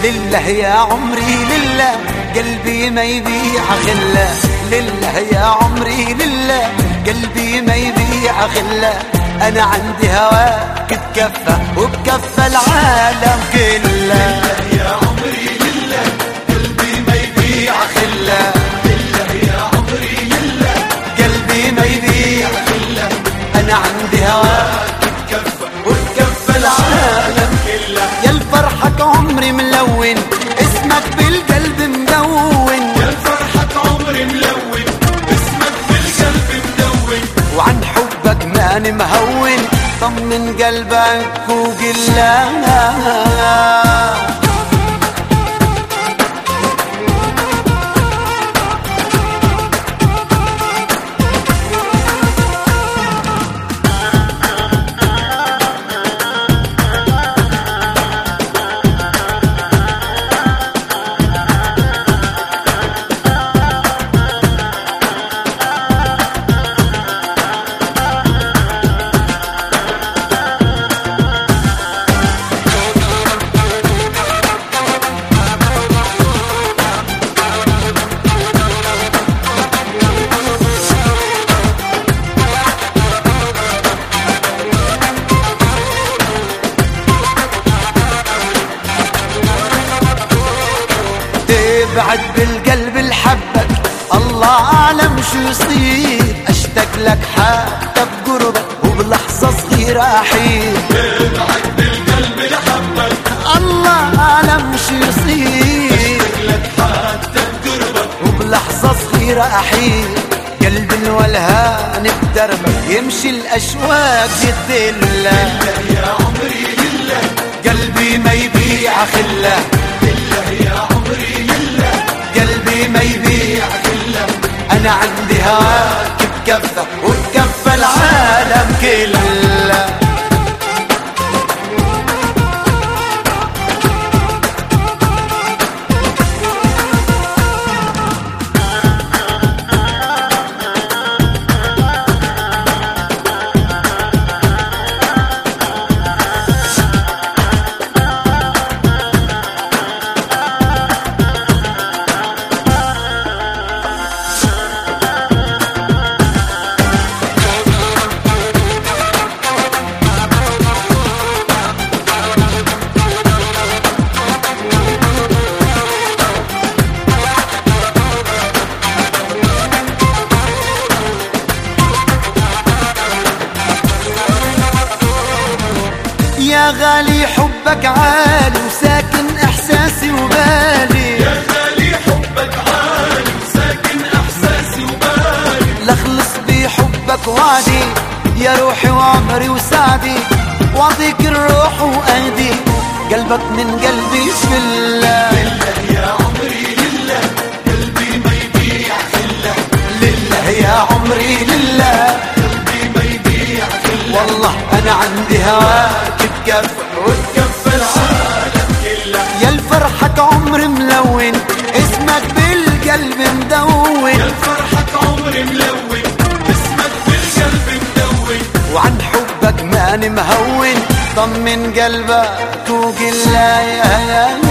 لله يا عمري لله، قلبي ما يبيع خله. لله يا عمري لله، قلبي ما يبيع خله. أنا عندي هواك بكفة وبكفة العالم كله. لله يا عمري لله، قلبي ما يبيع خله. لله يا عمري لله، قلبي ما يبيع خله. أنا عندي هواك بكفة وبكفة العالم كله. يا الفرحك عمري ملون، اسمك بالقلب مدون. يا الفرحك عمري ملون، اسمك بالقلب مدون. وعن حبك ماني مهون، طمن قلبك وقل لا. بعد بالقلب الحبك، الله أعلم شو يصير. أشتاق لك حتى بقربك وبلحظة صغيرة أحير. بعد بالقلب لحبك، الله أعلم شو يصير. أشتاق لك حتى بقربك وبلحظة صغيرة أحير. قلب الولهان بدربك، يمشي الأشواق يدله. لله يا عمري لله، قلبي ما يبيع خله. لله يا عمري لله، قلبي ما يبيع خله. أنا عندي هواك بكفة وبكفة العالم كله. يا غالي حبك عالي وساكن إحساسي وبالي. يا غالي حبك عالي وساكن إحساسي وبالي. لخلص بحبك وعدي يا روحي وعمري وسعدي، واعطيك الروح وأهدي قلبك من قلبي في الله. لله يا عمري لله، قلبي ما يبيع خله. لله يا عمري لله، قلبي ما يبيع خله. والله أنا عندي هواك بكفة وبكفة العالم كله. يا الفرحك عمري ملون، اسمك بالقلب مدون. يا الفرحك عمري ملون، اسمك بالقلب مدون. وعن حبك ماني مهون، طمن قلبك وقل لا يا